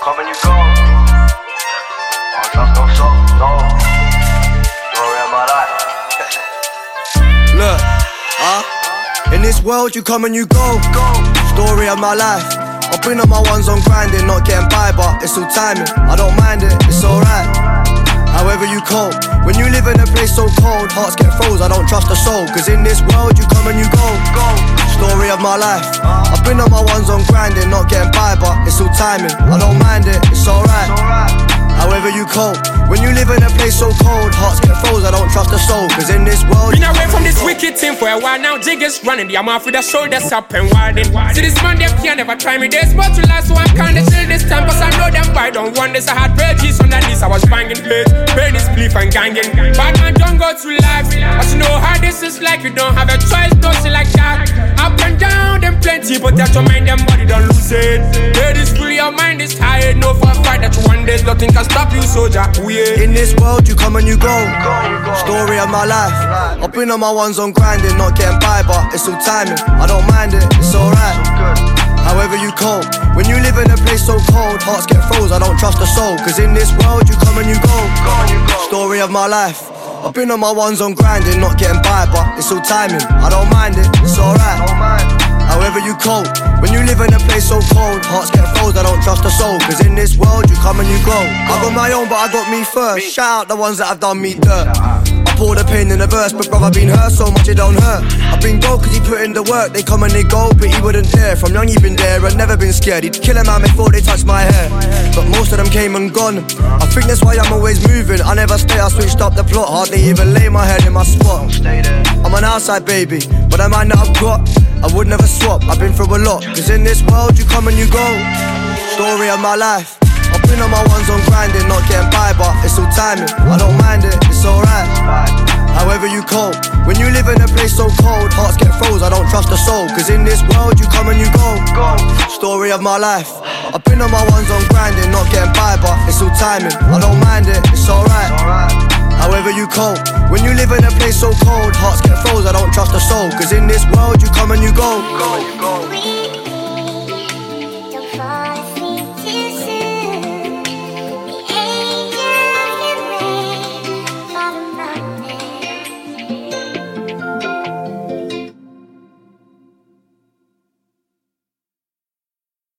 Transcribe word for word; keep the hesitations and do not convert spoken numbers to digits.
come and you go. I don't trust no soul, no. Story of my life. Look, huh? In this world you come and you go. Story of my life. I've been on my ones on grinding, not getting by, but it's all timing. I don't mind it, it's alright. However you cope, when you live in a place so cold, hearts get froze, I don't trust a soul. Cause in this world you come and you go. Story of my life. I've been on my ones on grinding, not getting by, but it's all timing. I don't mind it, it's alright. However you cope, when you live in a place so cold, hearts get froze, I don't trust a soul. Cause in this world been away from this wicked thing for a while now, jig is running. The amount with the shoulders up and wildin'. See this man, they can never try me. There's more to life, so I'm kinda chill this time. Cause I know them boy don't want this. I had pages on the knees, I was banging plates, pain is belief and ganging. Bad man don't go through life, but you know how this is like. You don't have a choice, no shit like that. Up and down, them plenty, but that's your mind, them body don't lose it. Head is full, your mind is tired. No for a fight that you one day, nothing can stop you, soldier. Ooh, yeah. In this world you come and you go. Story of my life. I've been on my ones on grinding, not getting by, but it's all timing. I don't mind it, it's alright. However you cope, when you live in a place so cold, hearts get froze, I don't trust a soul. Cause in this world you come and you go. Story of my life. I've been on my ones on grinding, not getting by, but it's all timing. I don't mind it, it's alright. However you cope, when you live in a place so cold, hearts get froze, I don't trust a soul. Cause in this world you come and you go. I got my own but I got me first. Shout out the ones that have done me dirt. I pour the pain in the verse, but brother been hurt so much it don't hurt. I've been broke cause he put in the work. They come and they go, but he wouldn't dare. From young he been there and never been scared. He'd kill a man before they touch my hair, but most of them came and gone. I think that's why I'm always moving. I never stay, I switched up the plot. Hardly even lay my head in my spot. I'm an outside baby, but the mind that I've got, I would never swap. I've been through a lot. Cause in this world you come and you go. Story of my life. I've been on my ones on grinding, not getting by, but it's all timing. I don't mind it, it's alright. However you cope, when you live in a place so cold, hearts get froze, I don't trust a soul. Cause in this world you come and you go. Story of my life. I've been on my ones on grinding, not getting by, but it's all timing. I don't mind it, it's alright. However you cope, when you live in a place so cold, hearts get froze, I don't trust a soul. Cause in this world you come and you go.